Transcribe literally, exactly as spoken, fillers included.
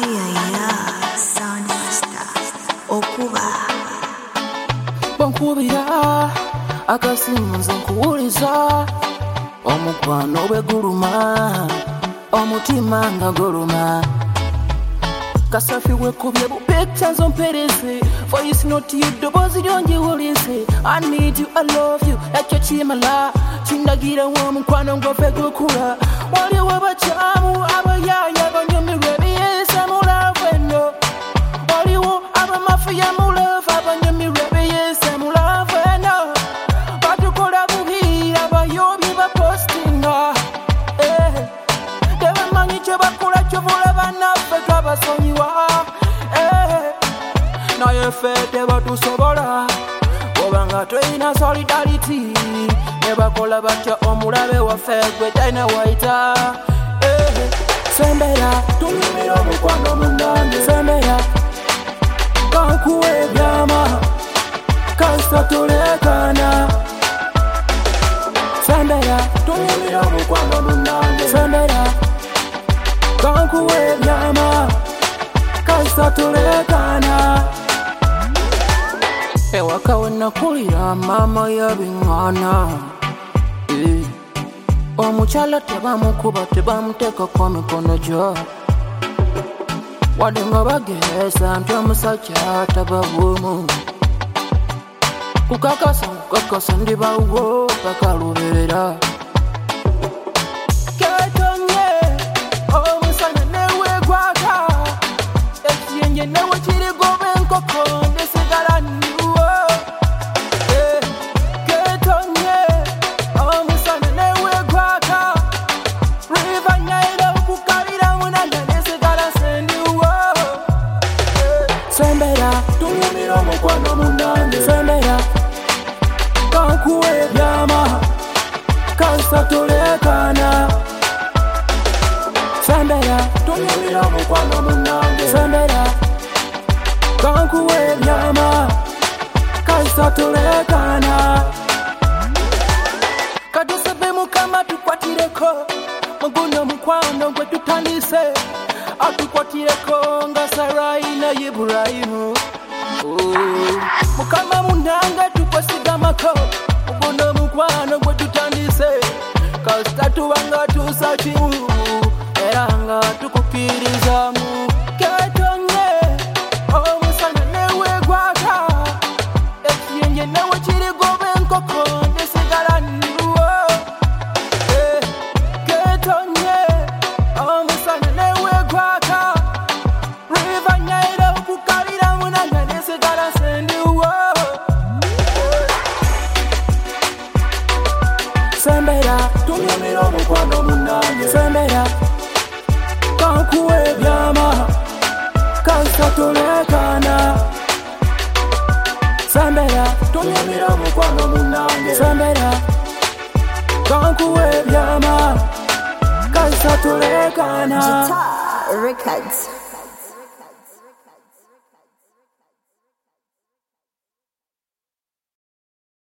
Ayaya, Sound Master, Okuba. Bankubira akasimu nze nkuwuliza omukwano bwe guluma omutima nga guluma kasafi wekubye bu pictures ompereze voice note y'eddoboozi lyongiwulize I need you, I love you ekyo kimala kindagira w'omukwano ng'ove gukula waliwo abakyamu abayaya banyumirwa ebiyesa mu love eno waliwo abamafiya mu love abanyumirwa ebiyesa mu love eno batukola bubi abayobyi bapostinga eh tebamanyi kye bakola kyovula bannaffe twabasonyiwa eh naye ffe tebatusobola obanga tulina solidarity ne bakola batya omulabe waffe gwe talina waita eh sembera tunyumira omukwano munange sembera kankuwa ebyama kasita tulekana sembera tunyumira omukwano munange sembera kankuwa ebyama kasita tulekana ewaka wenakulira mama yabiŋŋaana eh. omukyala tebamukuba tebamuteekako mikono gyo wadde nga bageesa nti omusajja taba bwomu kukakasa kukakasa ndibawo paka lubeerera ketonye omusana newegwaka ekiyenje newe kirigoba enkoko ndesigala niwo eh. ketonye omusana newegwaka riva nyaira okukabira munanga ndesigala sendiwo eh. sembera tunyumira omukwano munange sembera kankuwa ebyama kasita tulekana sembera tunyumira omukwano munange sembera kankuwa ebyama kasita tulekana katusebe mukama tukwatireko muguno mukwano gwe tutandise atukwatireko nga Sarai na Iburahimu oh. mukama munange tukwesigamako muguno mukwano gwe tutandise kasita tubanga tusa kimu era nga tukukirizamu ketonye omusana newegwaka ekiyenje newe kirigoba enkoko ndesigala niwo eh. ketonye omusana newegwaka riva nyaira okukabira munanga ndesigala sendiwo eh. sembera tunyumira omukwano munange sembera kankuwa ebyama kasita tulekana sembera tunyumira omukwano munange sembera kankuwa ebyama kasita tulekana Guitar Records.